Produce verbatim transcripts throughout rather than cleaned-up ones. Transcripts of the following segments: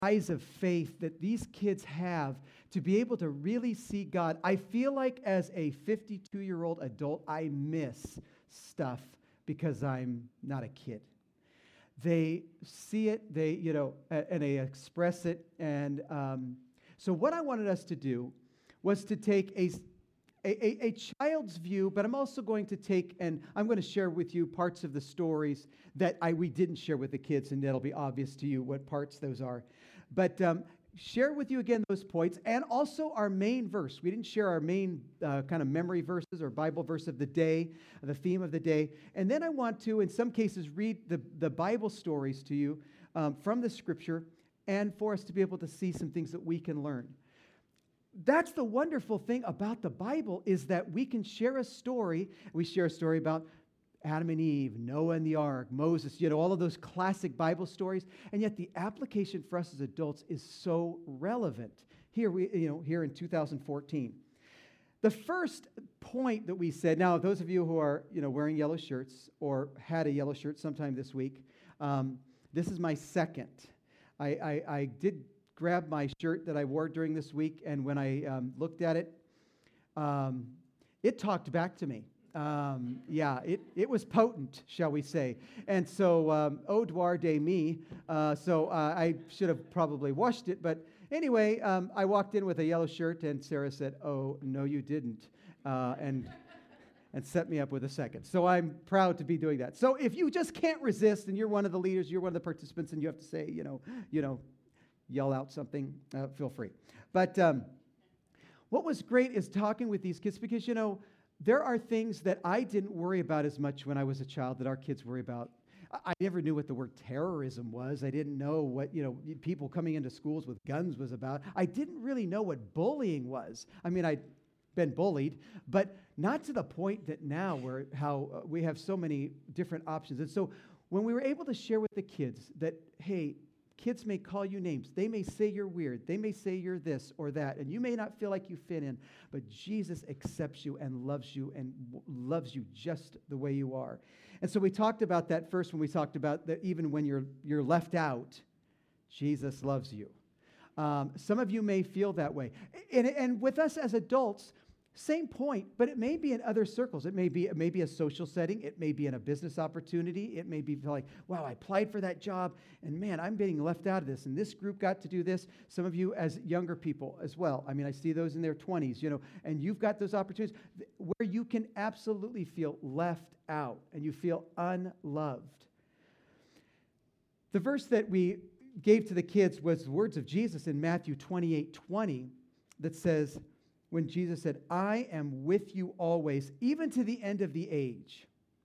eyes of faith that these kids have to be able to really see God. I feel like as a fifty-two-year-old adult, I miss stuff because I'm not a kid. They see it, they, you know, and they express it. And um, so what I wanted us to do was to take a, a, a child's view, but I'm also going to take, and I'm going to share with you parts of the stories that I we didn't share with the kids, and that'll be obvious to you what parts those are. But um, share with you again those points, and also our main verse. We didn't share our main uh, kind of memory verses or Bible verse of the day, the theme of the day. And then I want to, in some cases, read the, the Bible stories to you um, from the Scripture, and for us to be able to see some things that we can learn. That's the wonderful thing about the Bible, is that we can share a story. We share a story about Adam and Eve, Noah and the ark, Moses, you know, all of those classic Bible stories. And yet the application for us as adults is so relevant here, we, you know, here in two thousand fourteen. The first point that we said, now those of you who are, you know, wearing yellow shirts or had a yellow shirt sometime this week, um, this is my second. I, I, I did grab my shirt that I wore during this week, and when I um, looked at it, um, it talked back to me. Um, yeah, it, it was potent, shall we say. And so, um, au devoir de me, uh, so uh, I should have probably washed it. But anyway, um, I walked in with a yellow shirt, and Sarah said, "Oh, no, you didn't," uh, and and set me up with a second. So I'm proud to be doing that. So if you just can't resist, and you're one of the leaders, you're one of the participants, and you have to say, you know, you know, yell out something, uh, feel free. But um, what was great is talking with these kids, because, you know, there are things that I didn't worry about as much when I was a child that our kids worry about. I, I never knew what the word terrorism was. I didn't know what, you know, people coming into schools with guns was about. I didn't really know what bullying was. I mean, I'd been bullied, but not to the point that now where how uh, we have so many different options. And so when we were able to share with the kids that, hey, kids may call you names. They may say you're weird. They may say you're this or that, and you may not feel like you fit in, but Jesus accepts you and loves you and w- loves you just the way you are. And so we talked about that first when we talked about that even when you're you're left out, Jesus loves you. Um, some of you may feel that way. And, and with us as adults, same point, but it may be in other circles. It may be it may be a social setting. It may be in a business opportunity. It may be like, wow, I applied for that job, and man, I'm being left out of this, and this group got to do this. Some of you as younger people as well. I mean, I see those in their twenties, you know, and you've got those opportunities where you can absolutely feel left out, and you feel unloved. The verse that we gave to the kids was the words of Jesus in Matthew twenty-eight twenty that says, when Jesus said, "I am with you always, even to the end of the age."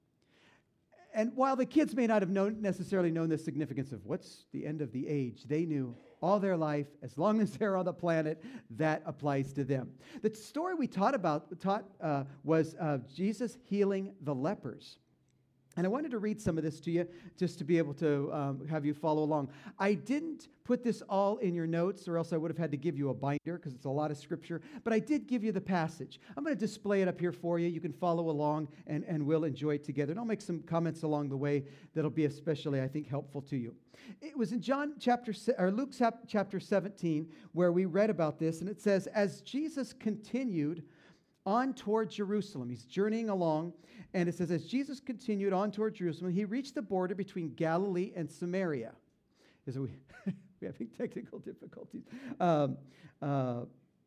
And while the kids may not have known, necessarily known the significance of what's the end of the age, they knew all their life, as long as they're on the planet, that applies to them. The story we taught about taught uh, was uh, Jesus healing the lepers. And I wanted to read some of this to you just to be able to um, have you follow along. I didn't put this all in your notes, or else I would have had to give you a binder because it's a lot of scripture. But I did give you the passage. I'm going to display it up here for you. You can follow along, and, and we'll enjoy it together. And I'll make some comments along the way that'll be especially, I think, helpful to you. It was in John chapter or Luke chapter seventeen where we read about this, and it says, as Jesus continued on toward Jerusalem. He's journeying along, and it says, as Jesus continued on toward Jerusalem, he reached the border between Galilee and Samaria. Is we we're having technical difficulties. Um, uh,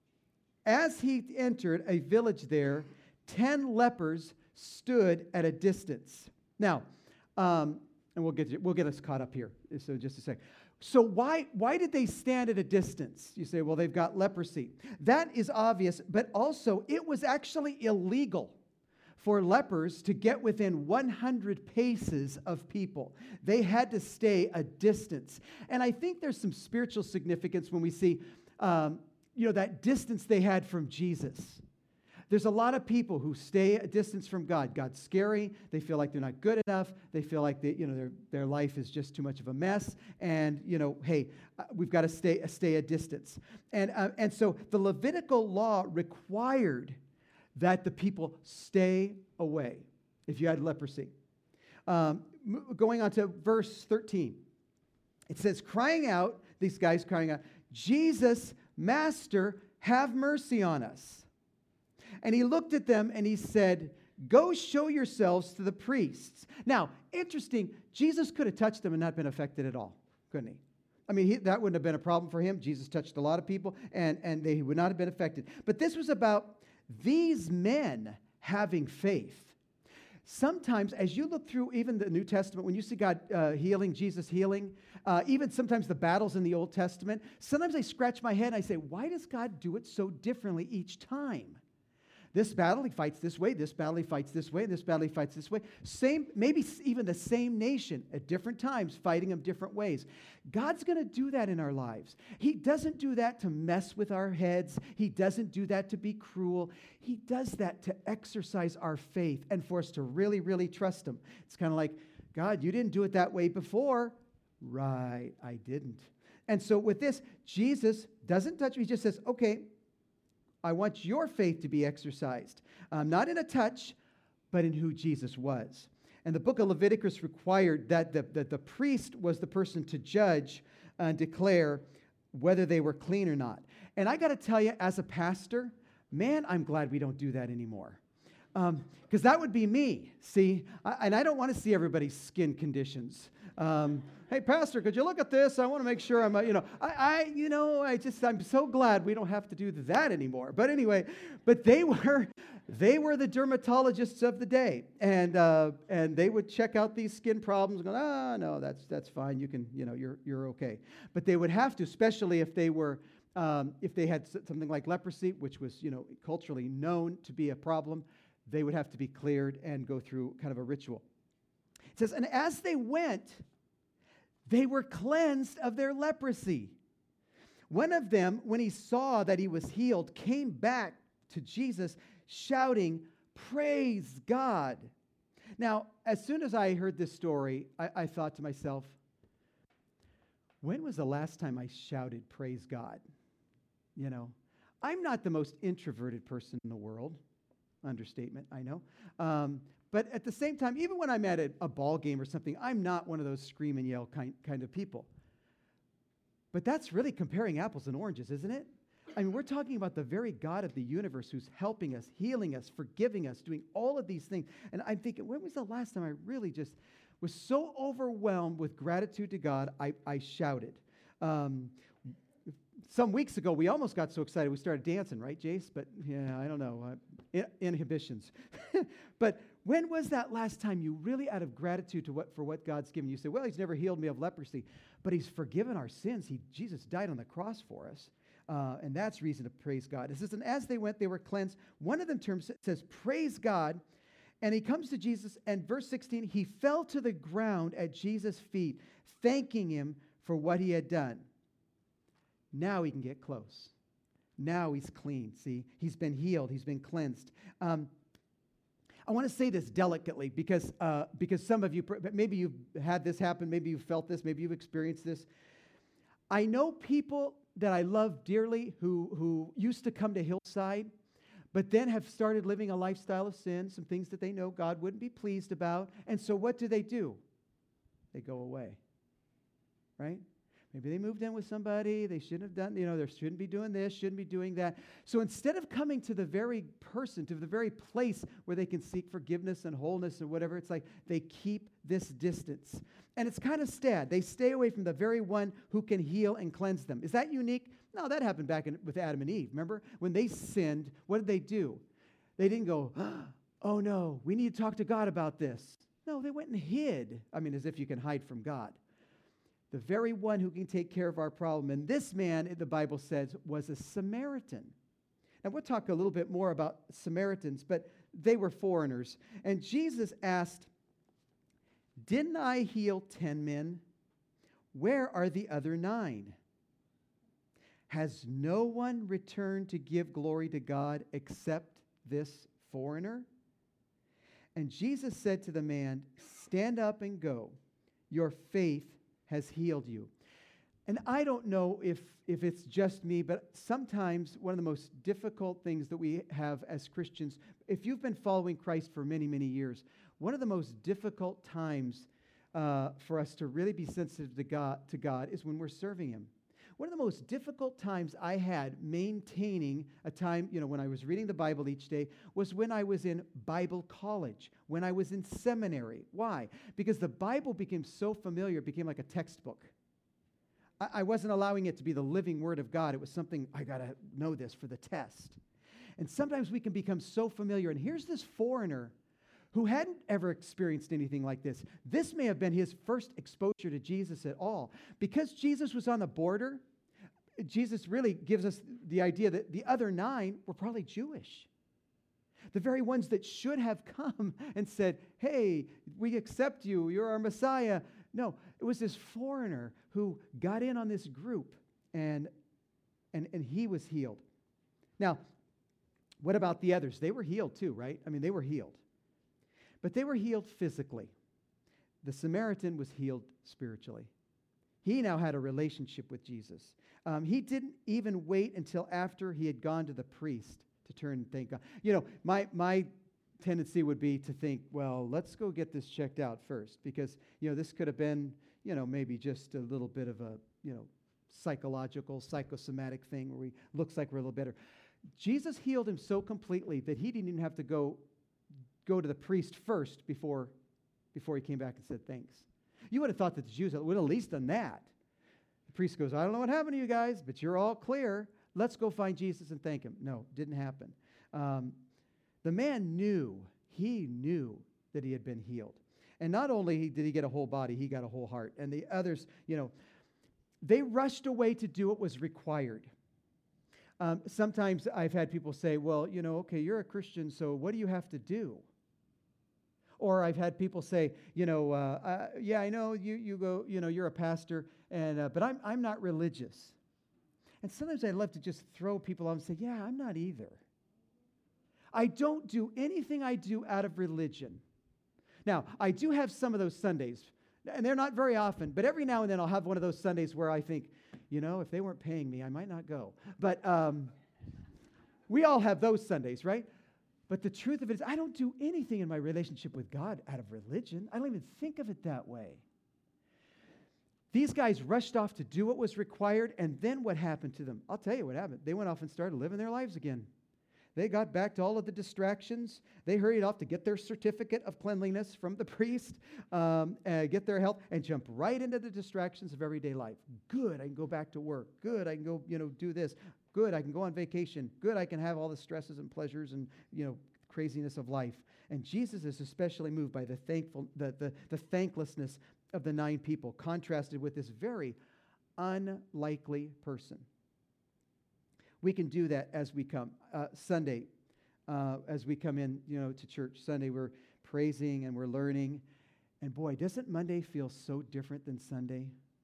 as he entered a village there, ten lepers stood at a distance. Now, um, and we'll get we'll get us caught up here. So just a second. So why, why did they stand at a distance? You say, well, they've got leprosy. That is obvious, but also it was actually illegal for lepers to get within one hundred paces of people. They had to stay a distance. And I think there's some spiritual significance when we see, um, you know, that distance they had from Jesus. There's a lot of people who stay a distance from God. God's scary. They feel like they're not good enough. They feel like they, you know, their their life is just too much of a mess. And you know, hey, uh, we've got to stay stay a distance. And uh, and so the Levitical law required that the people stay away if you had leprosy. Um, going on to verse thirteen, it says, crying out, these guys crying out, Jesus, Master, have mercy on us. And he looked at them and he said, go show yourselves to the priests. Now, interesting, Jesus could have touched them and not been affected at all, couldn't he? I mean, he, that wouldn't have been a problem for him. Jesus touched a lot of people, and, and they would not have been affected. But this was about these men having faith. Sometimes, as you look through even the New Testament, when you see God uh, healing, Jesus healing, uh, even sometimes the battles in the Old Testament, sometimes I scratch my head and I say, why does God do it so differently each time? This battle he fights this way, this battle he fights this way, this battle he fights this way. Same, maybe even the same nation at different times fighting them different ways. God's going to do that in our lives. He doesn't do that to mess with our heads. He doesn't do that to be cruel. He does that to exercise our faith and for us to really, really trust him. It's kind of like, God, you didn't do it that way before. Right, I didn't. And so with this, Jesus doesn't touch me. He just says, okay, I want your faith to be exercised, um, not in a touch, but in who Jesus was. And the book of Leviticus required that the, that the priest was the person to judge and declare whether they were clean or not. And I got to tell you, as a pastor, man, I'm glad we don't do that anymore. Because um, that would be me, see? I, and I don't want to see everybody's skin conditions. Um, hey, Pastor, could you look at this? I want to make sure I'm, uh, you know, I, I, you know, I just, I'm so glad we don't have to do that anymore. But anyway, but they were, they were the dermatologists of the day, and uh, and they would check out these skin problems, and go, ah, no, that's that's fine. You can, you know, you're you're okay. But they would have to, especially if they were, um, if they had something like leprosy, which was, you know, culturally known to be a problem, they would have to be cleared and go through kind of a ritual. It says, and as they went, they were cleansed of their leprosy. One of them, when he saw that he was healed, came back to Jesus shouting, praise God. Now, as soon as I heard this story, I, I thought to myself, when was the last time I shouted, praise God? You know, I'm not the most introverted person in the world. Understatement, I know. Um, but at the same time, even when I'm at a, a ball game or something, I'm not one of those scream and yell kind, kind of people. But that's really comparing apples and oranges, isn't it? I mean, we're talking about the very God of the universe who's helping us, healing us, forgiving us, doing all of these things. And I'm thinking, when was the last time I really just was so overwhelmed with gratitude to God, I, I shouted. Um, some weeks ago, we almost got so excited we started dancing, right, Jace? But yeah, I don't know. Uh, in- inhibitions. But when was that last time you really, out of gratitude to what for what God's given you, say, well, he's never healed me of leprosy, but he's forgiven our sins. He, Jesus died on the cross for us. Uh, and that's reason to praise God. It says, and as they went, they were cleansed. One of them terms says, praise God. And he comes to Jesus, and verse sixteen, he fell to the ground at Jesus' feet, thanking him for what he had done. Now he can get close. Now he's clean, see? He's been healed. He's been cleansed. Um, I want to say this delicately because, uh, because some of you, maybe you've had this happen, maybe you've felt this, maybe you've experienced this. I know people that I love dearly who, who used to come to Hillside, but then have started living a lifestyle of sin, some things that they know God wouldn't be pleased about. And so what do they do? They go away, right? Maybe they moved in with somebody. They shouldn't have done, you know, they shouldn't be doing this, shouldn't be doing that. So instead of coming to the very person, to the very place where they can seek forgiveness and wholeness and whatever, it's like they keep this distance. And it's kind of sad. They stay away from the very one who can heal and cleanse them. Is that unique? No, that happened back in, with Adam and Eve. Remember? When they sinned, what did they do? They didn't go, oh no, we need to talk to God about this. No, they went and hid. I mean, as if you can hide from God. The very one who can take care of our problem. And this man, the Bible says, was a Samaritan. And we'll talk a little bit more about Samaritans, but they were foreigners. And Jesus asked, didn't I heal ten men? Where are the other nine? Has no one returned to give glory to God except this foreigner? And Jesus said to the man, stand up and go. Your faith has healed you. And I don't know if, if it's just me, but sometimes one of the most difficult things that we have as Christians, if you've been following Christ for many, many years, one of the most difficult times uh, for us to really be sensitive to God, to God is when we're serving him. One of the most difficult times I had maintaining a time, you know, when I was reading the Bible each day was when I was in Bible college, when I was in seminary. Why? Because the Bible became so familiar, it became like a textbook. I, I wasn't allowing it to be the living Word of God. It was something, I got to know this for the test. And sometimes we can become so familiar. And here's this foreigner who hadn't ever experienced anything like this. This may have been his first exposure to Jesus at all. Because Jesus was on the border, Jesus really gives us the idea that the other nine were probably Jewish. The very ones that should have come and said, hey, we accept you, you're our Messiah. No, it was this foreigner who got in on this group, and, and, and he was healed. Now, what about the others? They were healed too, right? I mean, they were healed. But they were healed physically. The Samaritan was healed spiritually. He now had a relationship with Jesus. Um, he didn't even wait until after he had gone to the priest to turn and thank God. You know, my my tendency would be to think, well, let's go get this checked out first, because, you know, this could have been, you know, maybe just a little bit of a, you know, psychological, psychosomatic thing where he looks like we're a little better. Jesus healed him so completely that he didn't even have to go go to the priest first before, before he came back and said thanks. You would have thought that the Jews would have at least done that. The priest goes, I don't know what happened to you guys, but you're all clear. Let's go find Jesus and thank him. No, didn't happen. Um, the man knew, he knew that he had been healed. And not only did he get a whole body, he got a whole heart. And the others, you know, they rushed away to do what was required. Um, sometimes I've had people say, well, you know, okay, you're a Christian, so what do you have to do? Or I've had people say, you know, uh, uh, yeah, I know you you go, you know, you're a pastor, and uh, but I'm I'm not religious. And sometimes I'd love to just throw people off and say, yeah, I'm not either. I don't do anything I do out of religion. Now, I do have some of those Sundays, and they're not very often, but every now and then I'll have one of those Sundays where I think, you know, if they weren't paying me, I might not go. But um, we all have those Sundays, right? But the truth of it is, I don't do anything in my relationship with God out of religion. I don't even think of it that way. These guys rushed off to do what was required, and then what happened to them? I'll tell you what happened. They went off and started living their lives again. They got back to all of the distractions. They hurried off to get their certificate of cleanliness from the priest, um, uh, get their health, and jump right into the distractions of everyday life. Good, I can go back to work. Good, I can go, you know, do this. Good, I can go on vacation. Good, I can have all the stresses and pleasures and, you know, craziness of life. And Jesus is especially moved by the thankful, the, the, the thanklessness of the nine people, contrasted with this very unlikely person. We can do that as we come. Uh, Sunday, uh, as we come in, you know, to church. Sunday, we're praising and we're learning. And boy, doesn't Monday feel so different than Sunday?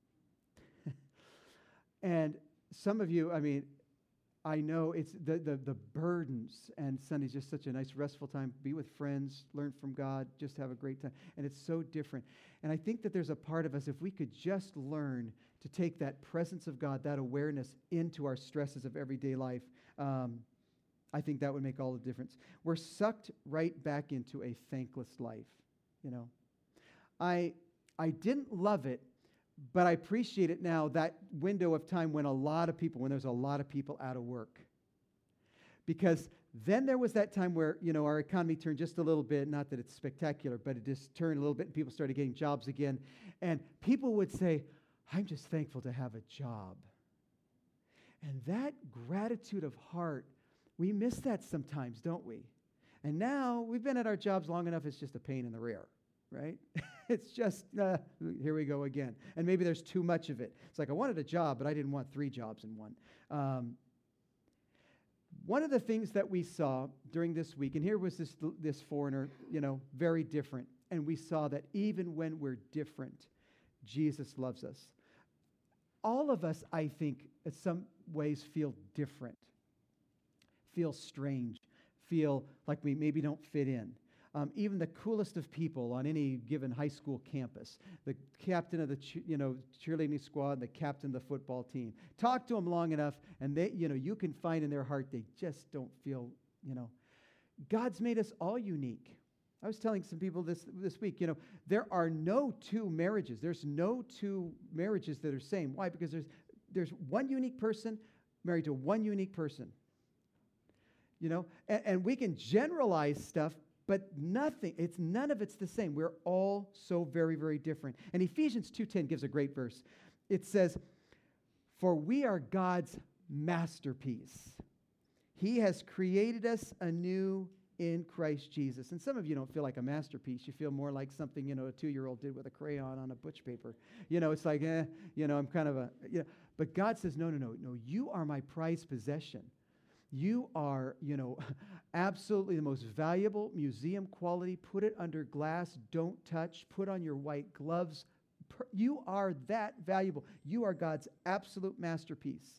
And some of you, I mean, I know it's the, the, the burdens, and Sunday's just such a nice, restful time. Be with friends, learn from God, just have a great time. And it's so different. And I think that there's a part of us, if we could just learn to take that presence of God, that awareness into our stresses of everyday life, um, I think that would make all the difference. We're sucked right back into a thankless life, you know. I I didn't love it, but I appreciate it now, that window of time when a lot of people, when there's a lot of people out of work. Because then there was that time where, you know, our economy turned just a little bit, not that it's spectacular, but it just turned a little bit and people started getting jobs again. And people would say, I'm just thankful to have a job. And that gratitude of heart, we miss that sometimes, don't we? And now we've been at our jobs long enough, it's just a pain in the rear, right? It's just, uh, here we go again. And maybe there's too much of it. It's like I wanted a job, but I didn't want three jobs in one. Um, one of the things that we saw during this week, and here was this, this foreigner, you know, very different. And we saw that even when we're different, Jesus loves us. All of us, I think, in some ways feel different, feel strange, feel like we maybe don't fit in. Um, even the coolest of people on any given high school campus, the captain of the ch- you know cheerleading squad, the captain of the football team. Talk to them long enough, and they you know you can find in their heart they just don't feel you know. God's made us all unique. I was telling some people this this week. You know, there are no two marriages. There's no two marriages that are same. Why? Because there's there's one unique person married to one unique person. You know, and, and we can generalize stuff, but nothing, it's none of it's the same. We're all so very, very different. And Ephesians two ten gives a great verse. It says, "For we are God's masterpiece. He has created us anew in Christ Jesus." And some of you don't feel like a masterpiece. You feel more like something, you know, a two-year-old did with a crayon on a butch paper. You know, it's like, eh, you know, I'm kind of a, you know. But God says, no, no, no, no, you are my prized possession. You are, you know, absolutely the most valuable museum quality. Put it under glass. Don't touch. Put on your white gloves. You are that valuable. You are God's absolute masterpiece.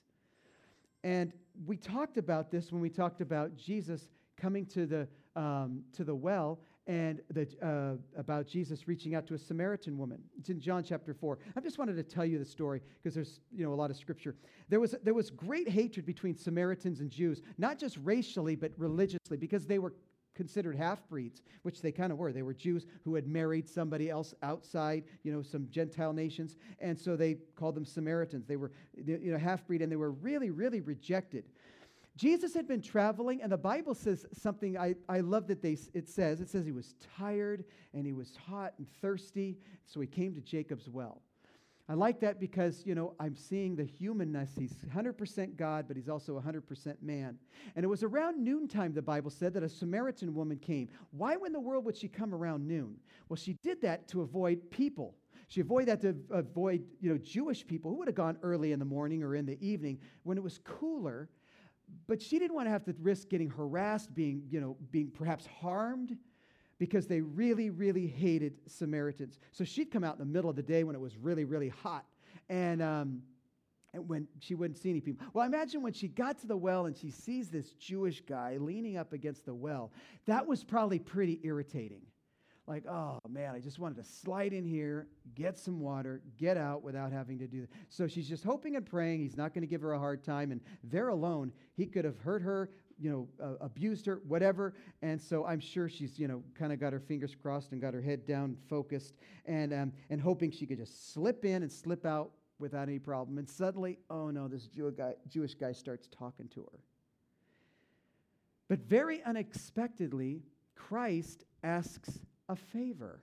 And we talked about this when we talked about Jesus coming to the um, to the well, and the, uh, about Jesus reaching out to a Samaritan woman. It's in John chapter four. I just wanted to tell you the story because there's, you know, a lot of scripture. There was there was great hatred between Samaritans and Jews, not just racially but religiously, because they were considered half-breeds, which they kind of were. They were Jews who had married somebody else outside, you know, some Gentile nations, and so they called them Samaritans. They were, you know, half-breed, and they were really, really rejected. Jesus had been traveling, and the Bible says something I, I love that they it says. It says he was tired, and he was hot and thirsty, so he came to Jacob's well. I like that because, you know, I'm seeing the humanness. He's one hundred percent God, but he's also one hundred percent man. And it was around noontime, the Bible said, that a Samaritan woman came. Why in the world would she come around noon? Well, she did that to avoid people. She avoided that to avoid, you know, Jewish people who would have gone early in the morning or in the evening when it was cooler. But she didn't want to have to risk getting harassed, being, you know, being perhaps harmed, because they really, really hated Samaritans. So she'd come out in the middle of the day when it was really, really hot, and um, and when she wouldn't see any people. Well, imagine when she got to the well and she sees this Jewish guy leaning up against the well. That was probably pretty irritating. Like, oh, man, I just wanted to slide in here, get some water, get out without having to do that. So she's just hoping and praying he's not going to give her a hard time. And there alone, he could have hurt her, you know, uh, abused her, whatever. And so I'm sure she's, you know, kind of got her fingers crossed and got her head down, focused, and um, and hoping she could just slip in and slip out without any problem. And suddenly, oh, no, this Jew guy, Jewish guy starts talking to her. But very unexpectedly, Christ asks a favor.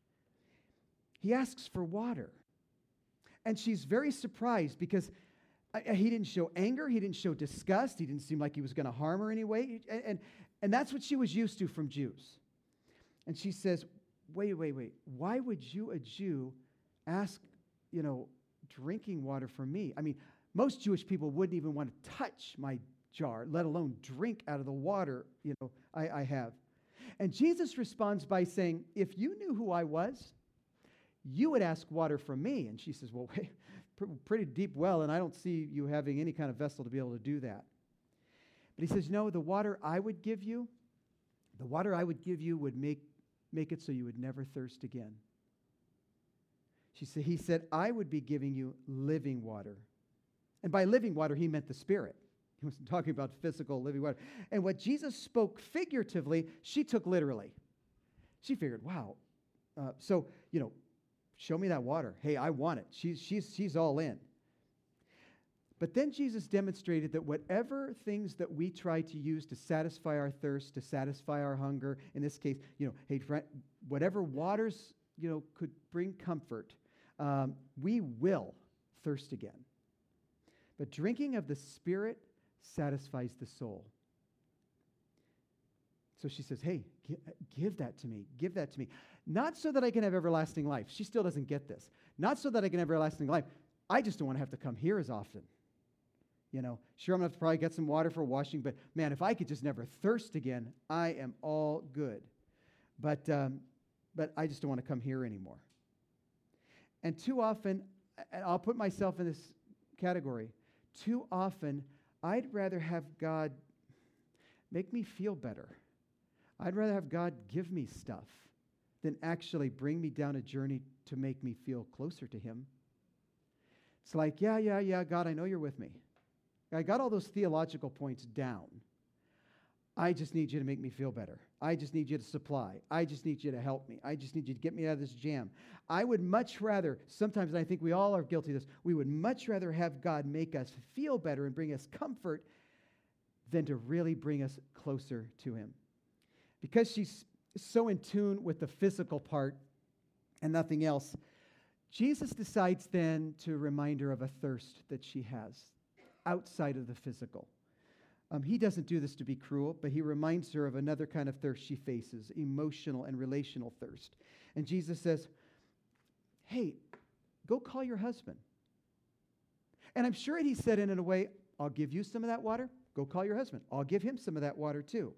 He asks for water. And she's very surprised because uh, he didn't show anger, he didn't show disgust, he didn't seem like he was going to harm her anyway. And, and, and that's what she was used to from Jews. And she says, wait, wait, wait, why would you, a Jew, ask, you know, drinking water from me? I mean, most Jewish people wouldn't even want to touch my jar, let alone drink out of the water, you know, I, I have. And Jesus responds by saying, if you knew who I was, you would ask water from me. And she says, well, wait, pretty deep well, and I don't see you having any kind of vessel to be able to do that. But he says, no, the water I would give you, the water I would give you would make, make it so you would never thirst again. She said, he said, I would be giving you living water. And by living water, he meant the Spirit. He wasn't talking about physical living water. And what Jesus spoke figuratively, she took literally. She figured, wow. Uh, so, you know, show me that water. Hey, I want it. She's, she's, she's all in. But then Jesus demonstrated that whatever things that we try to use to satisfy our thirst, to satisfy our hunger, in this case, you know, hey, friend, whatever waters, you know, could bring comfort, um, we will thirst again. But drinking of the Spirit satisfies the soul. So she says, hey, give, give that to me. Give that to me. Not so that I can have everlasting life. She still doesn't get this. Not so that I can have everlasting life. I just don't want to have to come here as often. You know, sure, I'm going to have to probably get some water for washing, but man, if I could just never thirst again, I am all good. But, um, but I just don't want to come here anymore. And too often, and I'll put myself in this category, too often, I'd rather have God make me feel better. I'd rather have God give me stuff than actually bring me down a journey to make me feel closer to Him. It's like, yeah, yeah, yeah, God, I know you're with me. I got all those theological points down. I just need you to make me feel better. I just need you to supply. I just need you to help me. I just need you to get me out of this jam. I would much rather, sometimes I think we all are guilty of this, we would much rather have God make us feel better and bring us comfort than to really bring us closer to him. Because she's so in tune with the physical part and nothing else, Jesus decides then to remind her of a thirst that she has outside of the physical. Um, he doesn't do this to be cruel, but he reminds her of another kind of thirst she faces, emotional and relational thirst. And Jesus says, hey, go call your husband. And I'm sure he said it in a way, I'll give you some of that water. Go call your husband. I'll give him some of that water too.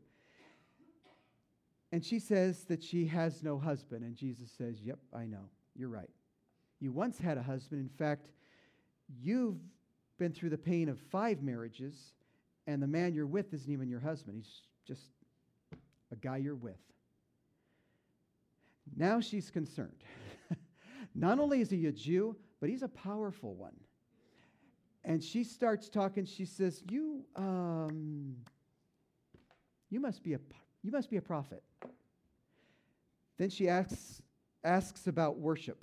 And she says that she has no husband. And Jesus says, yep, I know. You're right. You once had a husband. In fact, you've been through the pain of five marriages, and the man you're with isn't even your husband. He's just a guy you're with. Now she's concerned. Not only is he a Jew, but he's a powerful one. And she starts talking. She says, "You, um, you must be a, you must be a prophet." Then she asks asks about worship.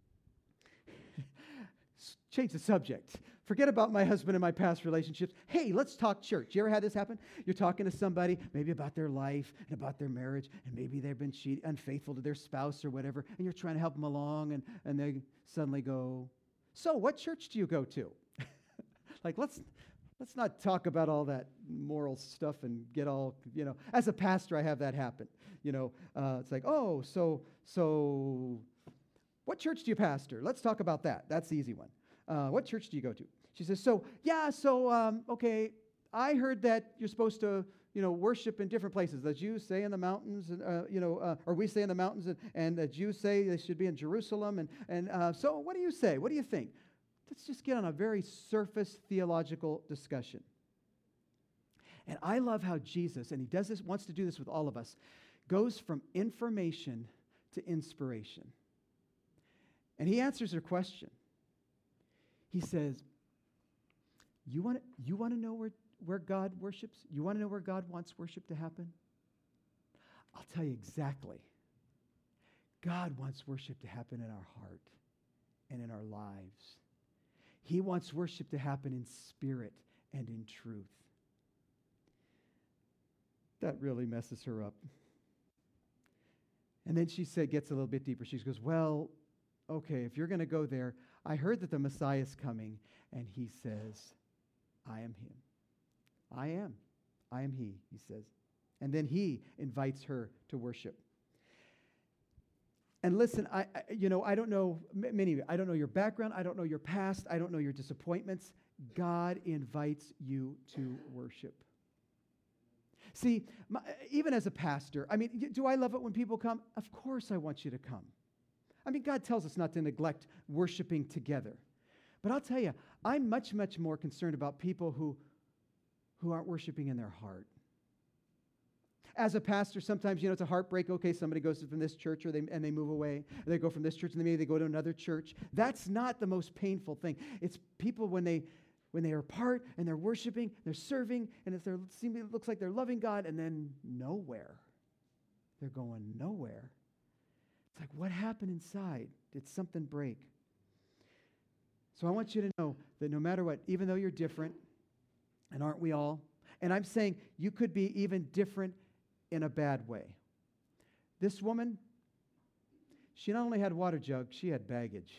Change the subject. Forget about my husband and my past relationships. Hey, let's talk church. You ever had this happen? You're talking to somebody, maybe about their life and about their marriage, and maybe they've been cheat, unfaithful to their spouse or whatever, and you're trying to help them along, and, and they suddenly go, so what church do you go to? Like, let's let's not talk about all that moral stuff and get all, you know, as a pastor, I have that happen. You know, uh, it's like, oh, so, so what church do you pastor? Let's talk about that. That's the easy one. Uh, what church do you go to? She says, so, yeah, so, um, okay, I heard that you're supposed to, you know, worship in different places. The Jews say in the mountains, and, uh, you know, uh, or we say in the mountains, and, and the Jews say they should be in Jerusalem. And, and uh, so what do you say? What do you think? Let's just get on a very surface theological discussion. And I love how Jesus, and he does this, wants to do this with all of us, goes from information to inspiration. And he answers her question. He says, you want to you want to know where, where God worships? You want to know where God wants worship to happen? I'll tell you exactly. God wants worship to happen in our heart and in our lives. He wants worship to happen in spirit and in truth. That really messes her up. And then she said, gets a little bit deeper. She goes, well, okay, if you're going to go there, I heard that the Messiah is coming, and he says, I am him. I am. I am he, he says. And then he invites her to worship. And listen, I, I you know, I don't know, m- many of you, I don't know your background, I don't know your past, I don't know your disappointments. God invites you to worship. See, my, even as a pastor, I mean, do I love it when people come? Of course I want you to come. I mean, God tells us not to neglect worshiping together. But I'll tell you, I'm much, much more concerned about people who, who aren't worshiping in their heart. As a pastor, sometimes, you know, it's a heartbreak. Okay, somebody goes from this church or they, and they move away. They go from this church and maybe they go to another church. That's not the most painful thing. It's people when they when they are apart and they're worshiping, they're serving, and if they're, it looks like they're loving God, and then nowhere. They're going nowhere. It's like, what happened inside? Did something break? So I want you to know that no matter what, even though you're different, and aren't we all? And I'm saying you could be even different in a bad way. This woman, she not only had water jug, she had baggage.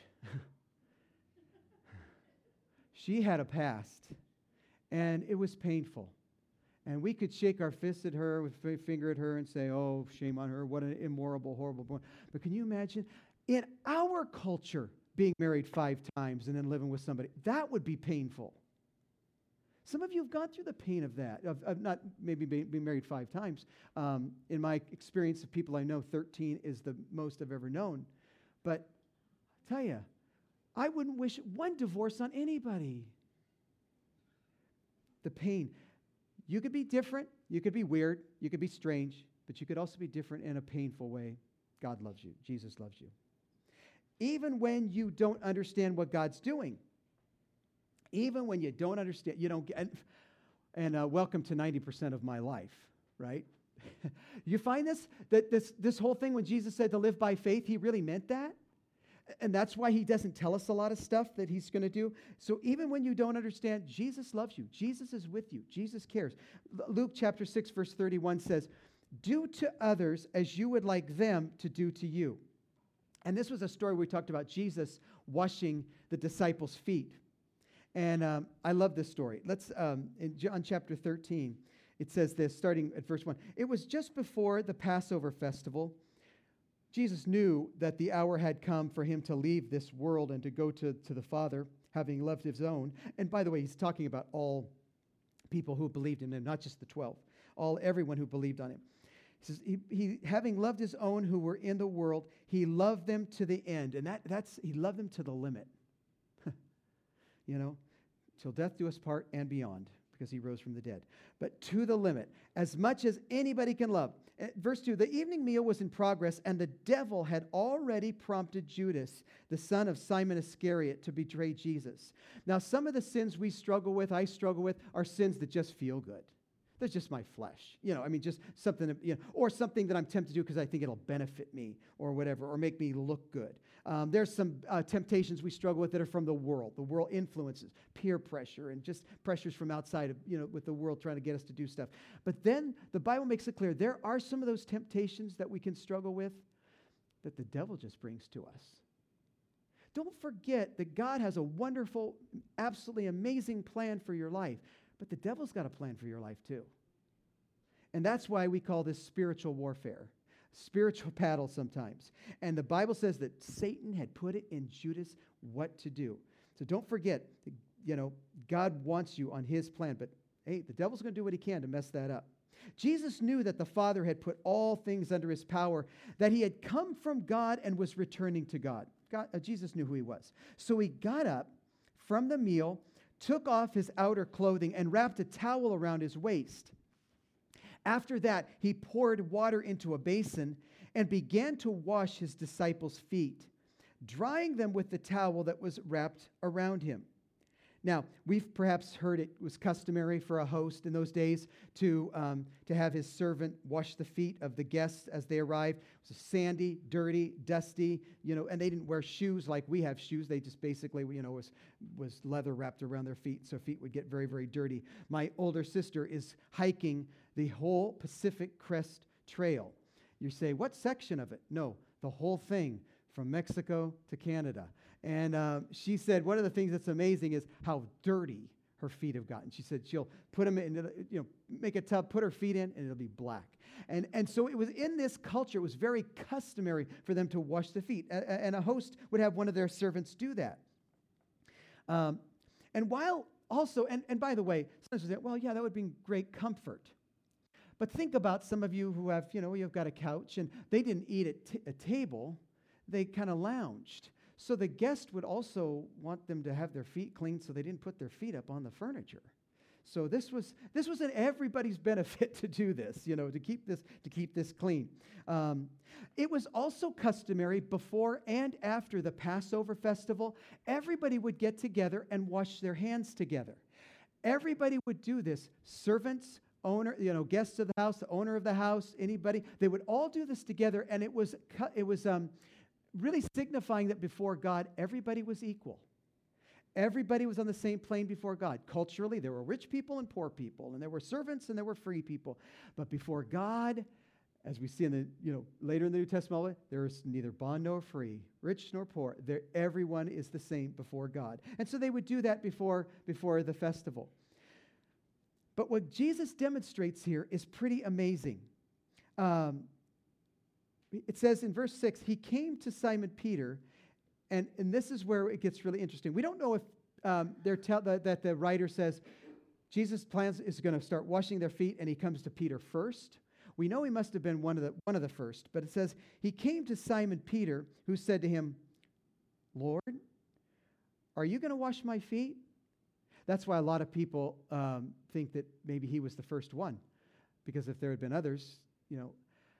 She had a past, and it was painful. And we could shake our fist at her, with a finger at her, and say, oh, shame on her, what an immoral, horrible woman. But can you imagine, in our culture, being married five times and then living with somebody? That would be painful. Some of you have gone through the pain of that, of, of not maybe being, being married five times. Um, in my experience of people I know, thirteen is the most I've ever known. But I tell you, I wouldn't wish one divorce on anybody. The pain. You could be different, you could be weird, you could be strange, but you could also be different in a painful way. God loves you. Jesus loves you. Even when you don't understand what God's doing. Even when you don't understand, you don't get, and, and uh, welcome to ninety percent of my life. right? You find this, that this, this whole thing when Jesus said to live by faith, he really meant that? And that's why he doesn't tell us a lot of stuff that he's going to do. So even when you don't understand, Jesus loves you. Jesus is with you. Jesus cares. Luke chapter six, verse thirty-one says, do to others as you would like them to do to you. And this was a story we talked about Jesus washing the disciples' feet. And um, I love this story. Let's, um, in John chapter thirteen, it says this, starting at verse one. It was just before the Passover festival. Jesus knew that the hour had come for him to leave this world and to go to, to the Father, having loved his own. And by the way, he's talking about all people who believed in him, not just the twelve, all everyone who believed on him. He says, he, he having loved his own who were in the world, he loved them to the end. And that, that's, he loved them to the limit. You know, till death do us part and beyond, because he rose from the dead. But to the limit, as much as anybody can love. Verse two, the evening meal was in progress, and the devil had already prompted Judas, the son of Simon Iscariot, to betray Jesus. Now, some of the sins we struggle with, I struggle with, are sins that just feel good. That's just my flesh. You know, I mean, just something, you know, or something that I'm tempted to do because I think it'll benefit me or whatever, or make me look good. Um, there's some uh, temptations we struggle with that are from the world. The world influences, peer pressure, and just pressures from outside of, you know, with the world trying to get us to do stuff. But then the Bible makes it clear there are some of those temptations that we can struggle with that the devil just brings to us. Don't forget that God has a wonderful, absolutely amazing plan for your life. But the devil's got a plan for your life too. And that's why we call this spiritual warfare, spiritual battle sometimes. And the Bible says that Satan had put it in Judas what to do. So don't forget, you know, God wants you on his plan. But hey, the devil's going to do what he can to mess that up. Jesus knew that the Father had put all things under his power, that he had come from God and was returning to God. God uh, Jesus knew who he was. So he got up from the meal, took off his outer clothing, and wrapped a towel around his waist. After that, he poured water into a basin and began to wash his disciples' feet, drying them with the towel that was wrapped around him. Now, we've perhaps heard it was customary for a host in those days to, um, to have his servant wash the feet of the guests as they arrived. It was sandy, dirty, dusty, you know, and they didn't wear shoes like we have shoes. They just basically, you know, was, was leather wrapped around their feet, so feet would get very, very dirty. My older sister is hiking the whole Pacific Crest Trail. You say, what section of it? No, the whole thing from Mexico to Canada. And uh, she said one of the things that's amazing is how dirty her feet have gotten. She said she'll put them in, you know, make a tub, put her feet in, and it'll be black. And and so it was in this culture, it was very customary for them to wash the feet. A, and a host would have one of their servants do that. Um, and while also, and, and by the way, sometimes we say, well, yeah, that would be great comfort. But think about some of you who have, you know, you've got a couch, and they didn't eat at t- a table. They kind of lounged. So the guest would also want them to have their feet clean so they didn't put their feet up on the furniture. So this was this was in everybody's benefit to do this, you know, to keep this to keep this clean. Um, it was also customary before and after the Passover festival. Everybody would get together and wash their hands together. Everybody would do this. Servants, owner, you know, guests of the house, the owner of the house, anybody. They would all do this together, and it was it was. Um, really signifying that before God, everybody was equal. Everybody was on the same plane before God. Culturally, there were rich people and poor people, and there were servants and there were free people. But before God, as we see in the, you know, later in the New Testament, there is neither bond nor free, rich nor poor. There, everyone is the same before God. And so they would do that before, before the festival. But what Jesus demonstrates here is pretty amazing. Um, It says in verse six, he came to Simon Peter, and, and this is where it gets really interesting. We don't know if um, they're tell, that, that the writer says Jesus plans is going to start washing their feet, and he comes to Peter first. We know he must have been one of the one of the first, but it says he came to Simon Peter, who said to him, Lord, are you going to wash my feet? That's why a lot of people um, think that maybe he was the first one, because if there had been others, you know,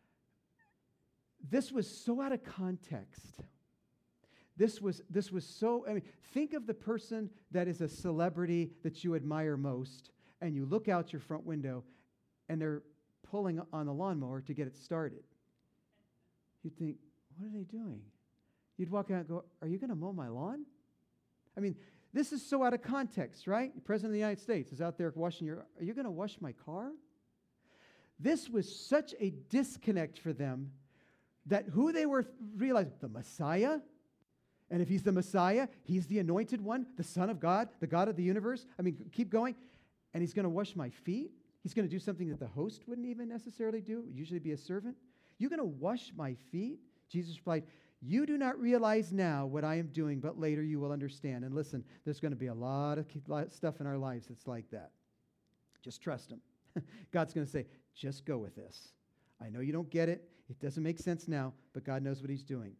this was so out of context. This was, this was so, I mean, think of the person that is a celebrity that you admire most, and you look out your front window, and they're pulling on the lawnmower to get it started. You'd think, what are they doing? You'd walk out and go, are you going to mow my lawn? I mean, this is so out of context, right? The President of the United States is out there washing your, are you going to wash my car? This was such a disconnect for them that who they were realizing, the Messiah, and if he's the Messiah, he's the anointed one, the Son of God, the God of the universe. I mean, keep going. And he's going to wash my feet? He's going to do something that the host wouldn't even necessarily do, usually be a servant. You're going to wash my feet? Jesus replied, you do not realize now what I am doing, but later you will understand. And listen, there's going to be a lot of stuff in our lives that's like that. Just trust him. God's going to say, just go with this. I know you don't get it. It doesn't make sense now, but God knows what he's doing.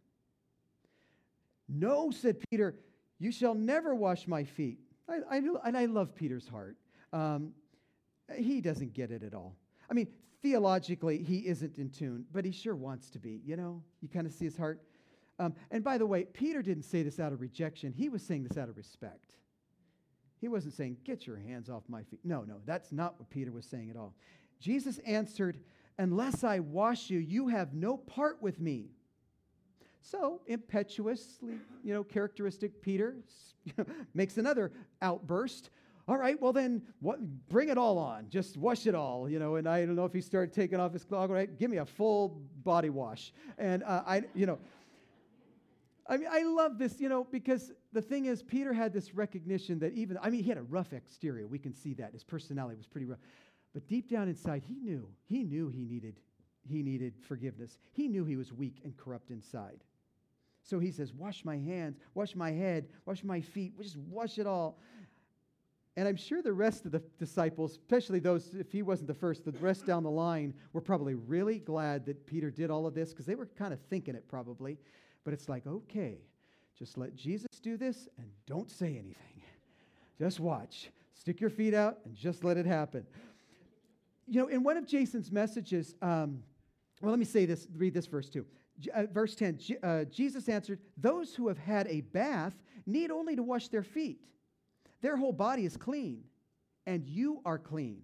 No, said Peter, you shall never wash my feet. I, I, and I love Peter's heart. Um, he doesn't get it at all. I mean, theologically, he isn't in tune, but he sure wants to be, you know? You kind of see his heart. Um, and by the way, Peter didn't say this out of rejection. He was saying this out of respect. He wasn't saying, get your hands off my feet. No, no, that's not what Peter was saying at all. Jesus answered, unless I wash you, you have no part with me. So, impetuously, you know, characteristic Peter makes another outburst. All right, well then, what, bring it all on. Just wash it all, you know. And I don't know if he started taking off his clothes. Right, give me a full body wash. And uh, I, you know, I mean, I love this, you know, because the thing is, Peter had this recognition that even, I mean, he had a rough exterior. We can see that. His personality was pretty rough. But deep down inside, he knew. He knew he needed, he needed forgiveness. He knew he was weak and corrupt inside. So he says, wash my hands, wash my head, wash my feet, just wash it all. And I'm sure the rest of the disciples, especially those, if he wasn't the first, the rest down the line were probably really glad that Peter did all of this because they were kind of thinking it probably. But it's like, okay, just let Jesus do this and don't say anything. Just watch. Stick your feet out and just let it happen. You know, in one of Jason's messages, um, well, let me say this, read this verse too. Uh, verse ten, J- uh, Jesus answered, those who have had a bath need only to wash their feet. Their whole body is clean, and you are clean.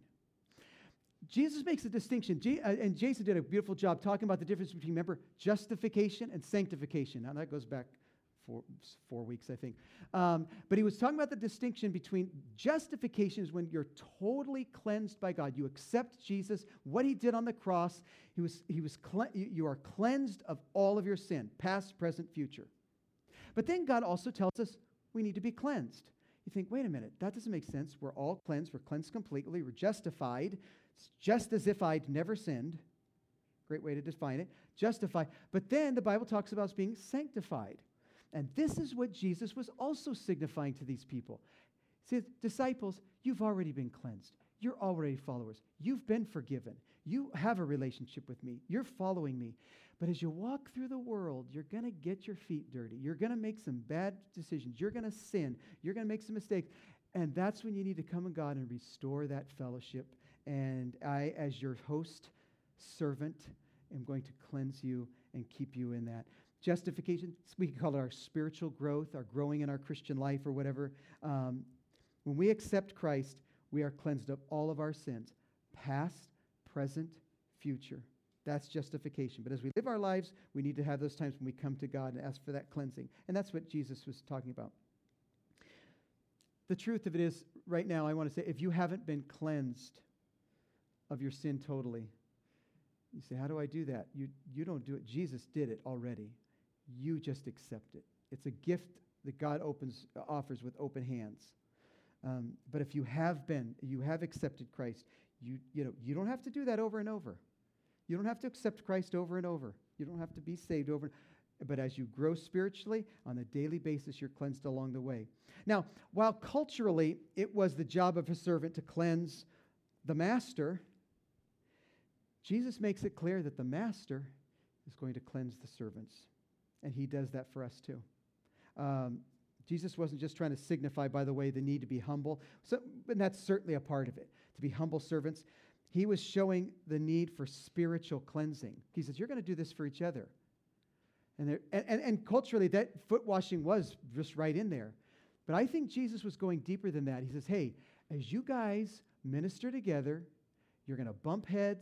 Jesus makes a distinction, J- uh, and Jason did a beautiful job talking about the difference between, remember, justification and sanctification. Now, that goes back four, four weeks, I think. Um, but he was talking about the distinction between justification is when you're totally cleansed by God. You accept Jesus, what he did on the cross. He was, he was cle- you are cleansed of all of your sin, past, present, future. But then God also tells us we need to be cleansed. You think, wait a minute, that doesn't make sense. We're all cleansed. We're cleansed completely. We're justified. It's just as if I'd never sinned. Great way to define it. Justified. But then the Bible talks about us being sanctified. And this is what Jesus was also signifying to these people. He says, disciples, you've already been cleansed. You're already followers. You've been forgiven. You have a relationship with me. You're following me. But as you walk through the world, you're going to get your feet dirty. You're going to make some bad decisions. You're going to sin. You're going to make some mistakes. And that's when you need to come to God and restore that fellowship. And I, as your host, servant, am going to cleanse you and keep you in that. Justification, we can call it our spiritual growth, our growing in our Christian life or whatever. Um, when we accept Christ, we are cleansed of all of our sins, past, present, future. That's justification. But as we live our lives, we need to have those times when we come to God and ask for that cleansing. And that's what Jesus was talking about. The truth of it is, right now, I want to say, if you haven't been cleansed of your sin totally, you say, how do I do that? You, you don't do it. Jesus did it already. You just accept it. It's a gift that God opens, offers with open hands. Um, but if you have been, you have accepted Christ, you, you know, you don't have to do that over and over. You don't have to accept Christ over and over. You don't have to be saved over. But as you grow spiritually, on a daily basis, you're cleansed along the way. Now, while culturally it was the job of a servant to cleanse the master, Jesus makes it clear that the master is going to cleanse the servants. And he does that for us too. Um, Jesus wasn't just trying to signify, by the way, the need to be humble. So, and that's certainly a part of it, to be humble servants. He was showing the need for spiritual cleansing. He says, you're going to do this for each other. And, there, and, and, and culturally, that foot washing was just right in there. But I think Jesus was going deeper than that. He says, hey, as you guys minister together, you're going to bump heads,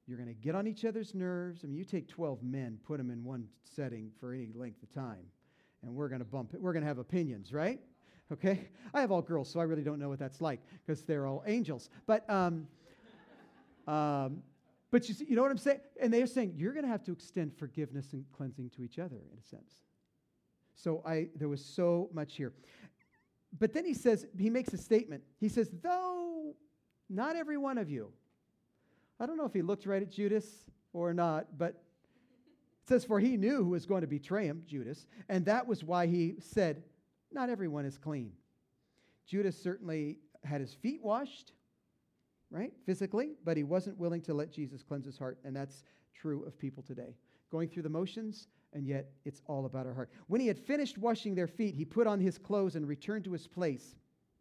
You're going to get on each other's nerves. I mean, you take twelve men, put them in one setting for any length of time, and we're going to bump it. We're going to have opinions, right? Okay? I have all girls, so I really don't know what that's like because they're all angels. But, um, um, but you see, you know what I'm saying? And they're saying, you're going to have to extend forgiveness and cleansing to each other, in a sense. So I, there was so much here. But then he says, he makes a statement. He says, though not every one of you. I don't know if he looked right at Judas or not, but it says, for he knew who was going to betray him, Judas, and that was why he said, not everyone is clean. Judas certainly had his feet washed, right, physically, but he wasn't willing to let Jesus cleanse his heart, and that's true of people today. Going through the motions, and yet it's all about our heart. When he had finished washing their feet, he put on his clothes and returned to his place.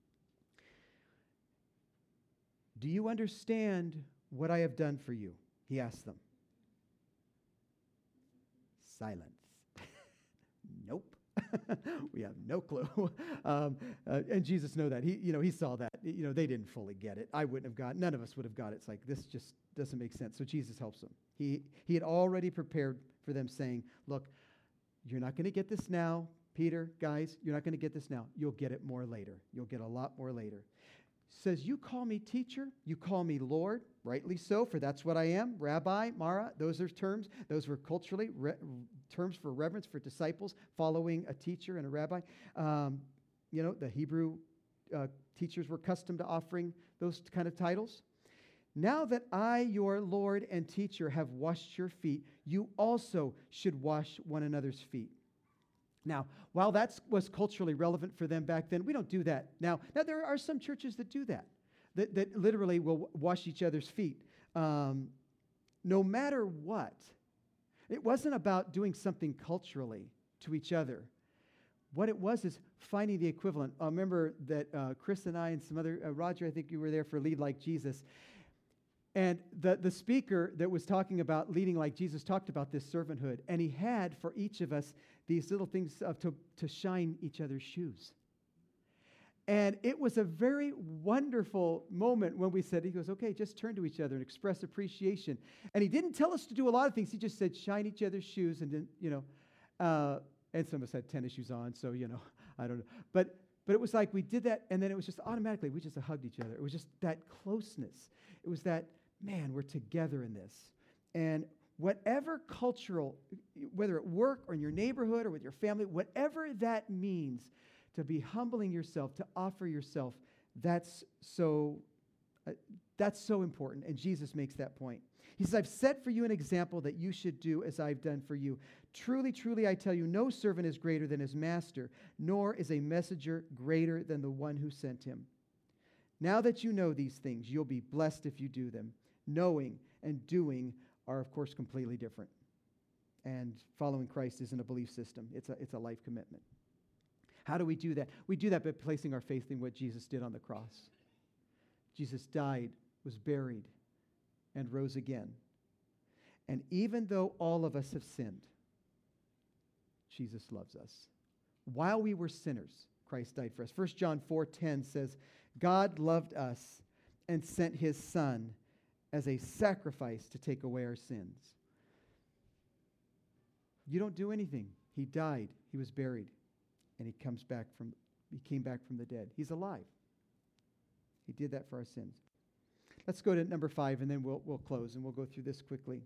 Do you understand what I have done for you? He asked them. Silence. Nope. We have no clue. um, uh, and Jesus knew that. He, you know, he saw that. You know, they didn't fully get it. I wouldn't have got. None of us would have got it. It's like this just doesn't make sense. So Jesus helps them. He he had already prepared for them, saying, "Look, you're not going to get this now, Peter, guys. You're not going to get this now. You'll get it more later. You'll get a lot more later." Says, "You call me teacher. You call me Lord. Rightly so, for that's what I am. Rabbi, Mara. Those are terms. Those were culturally re- terms for reverence for disciples following a teacher and a rabbi. Um, you know, the Hebrew uh, teachers were accustomed to offering those kind of titles. Now that I, your Lord and teacher, have washed your feet, you also should wash one another's feet." Now, while that was culturally relevant for them back then, we don't do that now. Now, there are some churches that do that, that, that literally will wash each other's feet. Um, no matter what, it wasn't about doing something culturally to each other. What it was is finding the equivalent. I remember that uh, Chris and I and some other, uh, Roger, I think you were there for Lead Like Jesus. And the, the speaker that was talking about leading like Jesus talked about this servanthood. And he had for each of us these little things of to, to shine each other's shoes. And it was a very wonderful moment when we said, he goes, okay, just turn to each other and express appreciation. And he didn't tell us to do a lot of things. He just said, shine each other's shoes. And then, you know, uh, and some of us had tennis shoes on. So, you know, I don't know. But But it was like we did that, and then it was just automatically, we just hugged each other. It was just that closeness. It was that, man, we're together in this. And whatever cultural, whether at work or in your neighborhood or with your family, whatever that means, to be humbling yourself, to offer yourself, that's so, uh, that's so important. And Jesus makes that point. He says, I've set for you an example that you should do as I've done for you. Truly, truly, I tell you, no servant is greater than his master, nor is a messenger greater than the one who sent him. Now that you know these things, you'll be blessed if you do them. Knowing and doing are, of course, completely different. And following Christ isn't a belief system. It's a, it's a life commitment. How do we do that? We do that by placing our faith in what Jesus did on the cross. Jesus died, was buried, and rose again. And even though all of us have sinned, Jesus loves us. While we were sinners, Christ died for us. First John four ten says, God loved us and sent his Son as a sacrifice to take away our sins. You don't do anything. He died. He was buried. And he comes back from, he came back from the dead. He's alive. He did that for our sins. Let's go to number five, and then we'll we'll close, and we'll go through this quickly.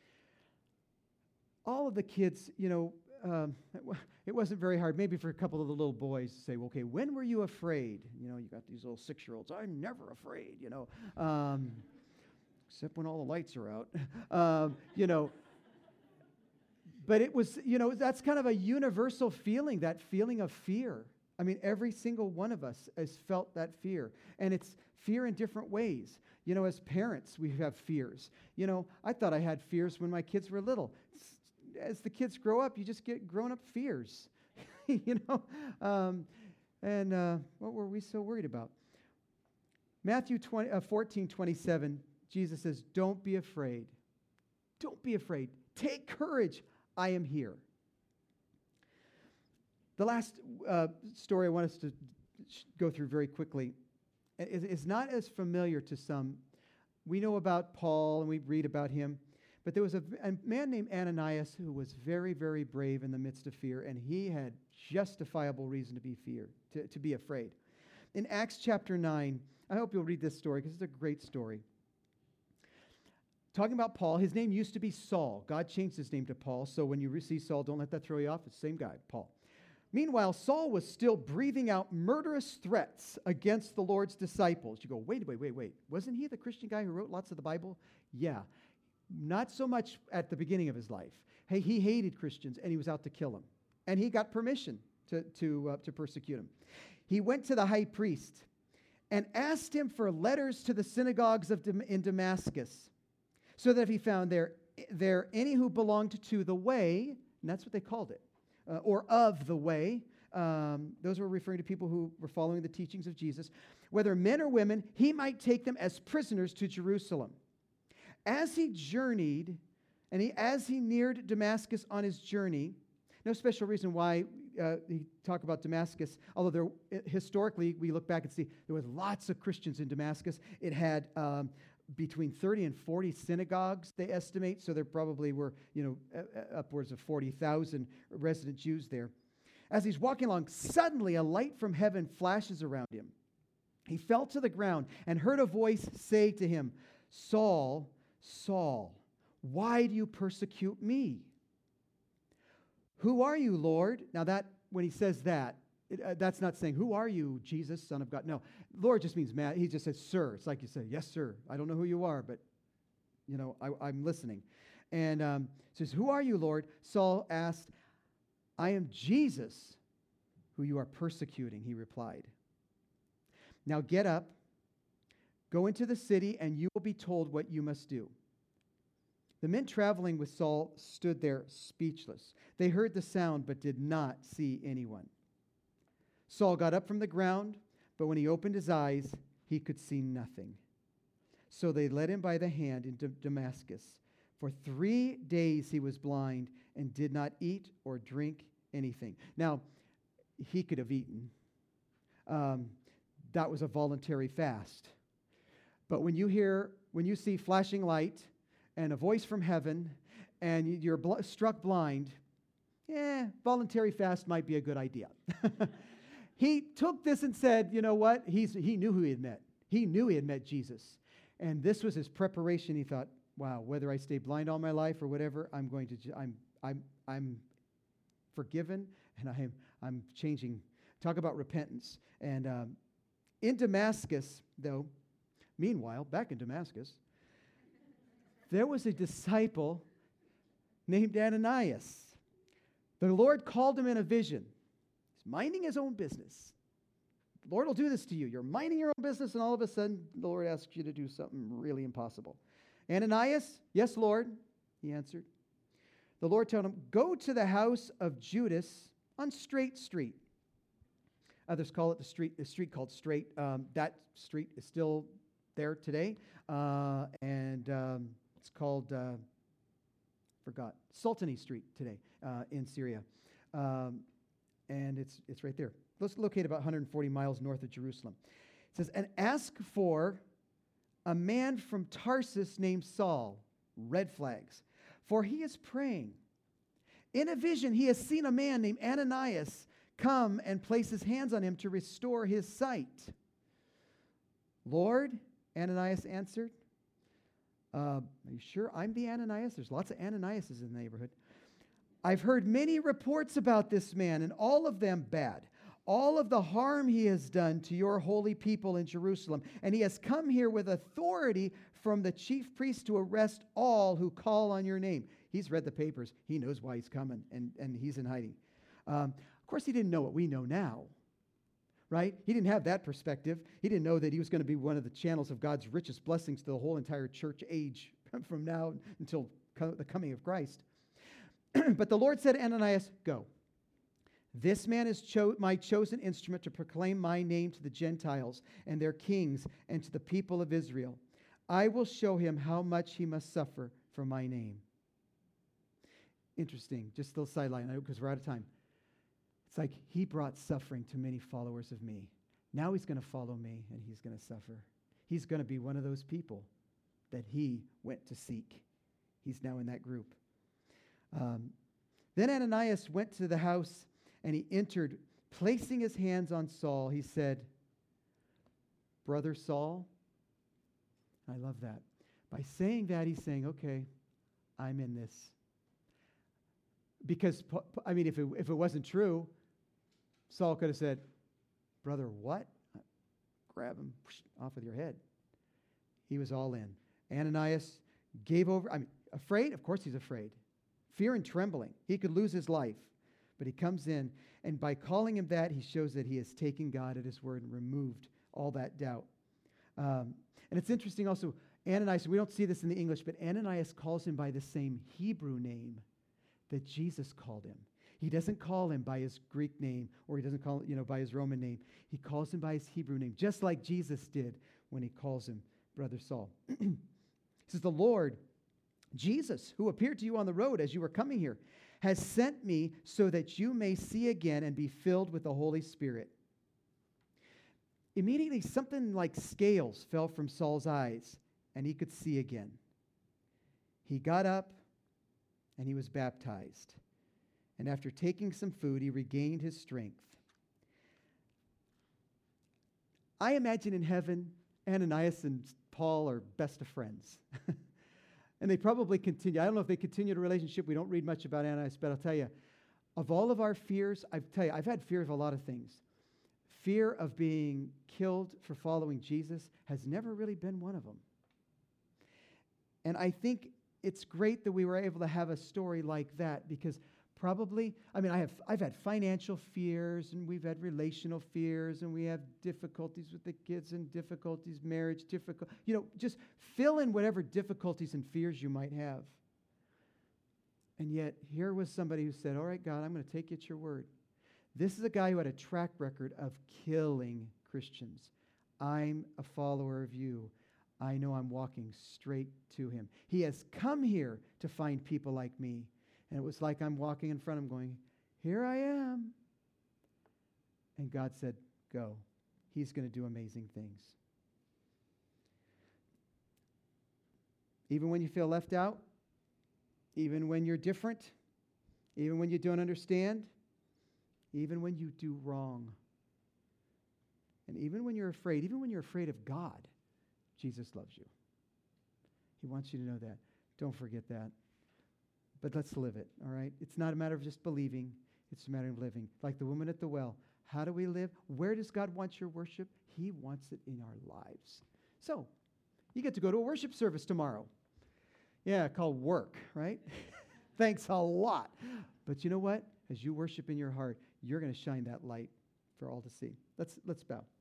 All of the kids, you know, um, it wasn't very hard. Maybe for a couple of the little boys to say, well, okay, when were you afraid? You know, you got these little six-year-olds. I'm never afraid, you know, um, except when all the lights are out, um, you know. But it was, you know, that's kind of a universal feeling, that feeling of fear. I mean, every single one of us has felt that fear. And it's fear in different ways. You know, as parents, we have fears. You know, I thought I had fears when my kids were little. As the kids grow up, you just get grown-up fears. you know? Um, and uh, what were we so worried about? Matthew twenty, uh, fourteen twenty-seven, Jesus says, don't be afraid. Don't be afraid. Take courage. I am here. The last uh, story I want us to sh- go through very quickly is, is not as familiar to some we know about Paul and we read about him, but there was a, a man named Ananias who was very, very brave in the midst of fear, and he had justifiable reason to be fear, to, to be afraid. In Acts chapter nine, I hope you'll read this story because it's a great story. Talking about Paul, his name used to be Saul. God changed his name to Paul, so when you see Saul, don't let that throw you off. It's the same guy, Paul. Meanwhile, Saul was still breathing out murderous threats against the Lord's disciples. You go, wait, wait, wait, wait. Wasn't he the Christian guy who wrote lots of the Bible? Yeah. Not so much at the beginning of his life. Hey, he hated Christians, and he was out to kill them. And he got permission to, to, uh, to persecute them. He went to the high priest and asked him for letters to the synagogues of Dam- in Damascus, so that if he found there, there any who belonged to the way, and that's what they called it, uh, or of the way, um, those were referring to people who were following the teachings of Jesus, whether men or women, he might take them as prisoners to Jerusalem. As he journeyed, and he, as he neared Damascus on his journey, no special reason why uh, he talk about Damascus, although there, historically we look back and see there were lots of Christians in Damascus. It had um, between thirty and forty synagogues, they estimate, so there probably were, you know, uh, upwards of forty thousand resident Jews there. As he's walking along, suddenly a light from heaven flashes around him. He fell to the ground and heard a voice say to him, Saul, Saul, why do you persecute me? Who are you, Lord? Now that, when he says that, it, uh, that's not saying, who are you, Jesus, Son of God? No, Lord just means, man, he just says, sir. It's like you say, yes, sir. I don't know who you are, but, you know, I, I'm listening. And um, says, who are you, Lord? Saul asked, I am Jesus, who you are persecuting, he replied. Now get up, go into the city, and you will be told what you must do. The men traveling with Saul stood there speechless. They heard the sound, but did not see anyone. Saul got up from the ground, but when he opened his eyes, he could see nothing. So they led him by the hand into Damascus. For three days he was blind and did not eat or drink anything. Now, he could have eaten. Um, that was a voluntary fast. But when you hear, when you see flashing light and a voice from heaven and you're bl- struck blind, yeah, voluntary fast might be a good idea. He took this and said, you know what? He's, he knew who he had met. He knew he had met Jesus. And this was his preparation. He thought, wow, whether I stay blind all my life or whatever, I'm going to, I'm, I'm, I'm forgiven, and I'm, I'm changing. Talk about repentance. And um, in Damascus, though, meanwhile, back in Damascus, there was a disciple named Ananias. The Lord called him in a vision. He's minding his own business. The Lord will do this to you. You're minding your own business, and all of a sudden, the Lord asks you to do something really impossible. Ananias, yes, Lord, he answered. The Lord told him, go to the house of Judas on Straight Street. Others call it the street, the street called Straight. Um, that street is still there today, uh, and um, it's called, uh, forgot, Sultani Street today uh, in Syria. Um, and it's it's right there. It's located about one hundred forty miles north of Jerusalem. It says, and ask for a man from Tarsus named Saul, red flags, for he is praying. In a vision, he has seen a man named Ananias come and place his hands on him to restore his sight. Lord, Ananias answered, uh, are you sure I'm the Ananias? There's lots of Ananiases in the neighborhood. I've heard many reports about this man, and all of them bad. All of the harm he has done to your holy people in Jerusalem. And he has come here with authority from the chief priest to arrest all who call on your name. He's read the papers. He knows why he's coming, and, and he's in hiding. Um, of course, he didn't know what we know now, right? He didn't have that perspective. He didn't know that he was going to be one of the channels of God's richest blessings to the whole entire church age from now until co- the coming of Christ. But the Lord said to Ananias, go. This man is cho- my chosen instrument to proclaim my name to the Gentiles and their kings and to the people of Israel. I will show him how much he must suffer for my name. Interesting, just a little sideline, because we're out of time. It's like he brought suffering to many followers of me. Now he's going to follow me, and he's going to suffer. He's going to be one of those people. that he went to seek. He's now in that group. Um, then Ananias went to the house, and he entered. Placing his hands on Saul, he said, Brother Saul, I love that. By saying that, he's saying, okay, I'm in this. Because, I mean, if it, if it wasn't true, Saul could have said, Brother, what? Grab him off with your head. He was all in. Ananias gave over. I mean, afraid? Of course he's afraid. Fear and trembling. He could lose his life. But he comes in, and by calling him that, he shows that he has taken God at his word and removed all that doubt. Um, and it's interesting also, Ananias, we don't see this in the English, but Ananias calls him by the same Hebrew name that Jesus called him. He doesn't call him by his Greek name, or he doesn't call, you know, by his Roman name. He calls him by his Hebrew name, just like Jesus did when he calls him Brother Saul. He says, the Lord, Jesus, who appeared to you on the road as you were coming here, has sent me so that you may see again and be filled with the Holy Spirit. Immediately, something like scales fell from Saul's eyes, and he could see again. He got up, and he was baptized. And after taking some food, he regained his strength. I imagine in heaven, Ananias and Paul are best of friends. And they probably continue. I don't know if they continued a relationship. We don't read much about Ananias, but I'll tell you, of all of our fears, I tell you, I've had fear of a lot of things. Fear of being killed for following Jesus has never really been one of them. And I think it's great that we were able to have a story like that, because probably, I mean, I have, I've had financial fears, and we've had relational fears, and we have difficulties with the kids and difficulties, marriage, difficult, you know, just fill in whatever difficulties and fears you might have. And yet, here was somebody who said, all right, God, I'm going to take you at your word. This is a guy who had a track record of killing Christians. I'm a follower of you. I know I'm walking straight to him. He has come here to find people like me. And it was like I'm walking in front of him going, here I am. And God said, go. He's going to do amazing things. Even when you feel left out, even when you're different, even when you don't understand, even when you do wrong, and even when you're afraid, even when you're afraid of God, Jesus loves you. He wants you to know that. Don't forget that. But let's live it, all right? It's not a matter of just believing. It's a matter of living. Like the woman at the well. How do we live? Where does God want your worship? He wants it in our lives. So, you get to go to a worship service tomorrow. Yeah, called work, right? Thanks a lot. But you know what? As you worship in your heart, you're going to shine that light for all to see. Let's, let's bow.